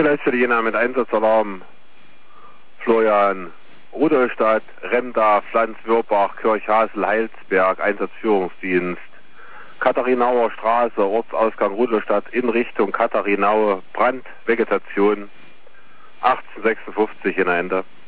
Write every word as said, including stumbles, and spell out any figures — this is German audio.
Hier leistet Jena mit Einsatzalarm Florian Rudolstadt, Remda, Pflanz, Würbach, Kirchhasel, Heilsberg, Einsatzführungsdienst. Katharinauer Straße, Ortsausgang Rudolstadt in Richtung Katharinaue, Brand, Vegetation, achtzehnhundertsechsundfünfzig in der Ende.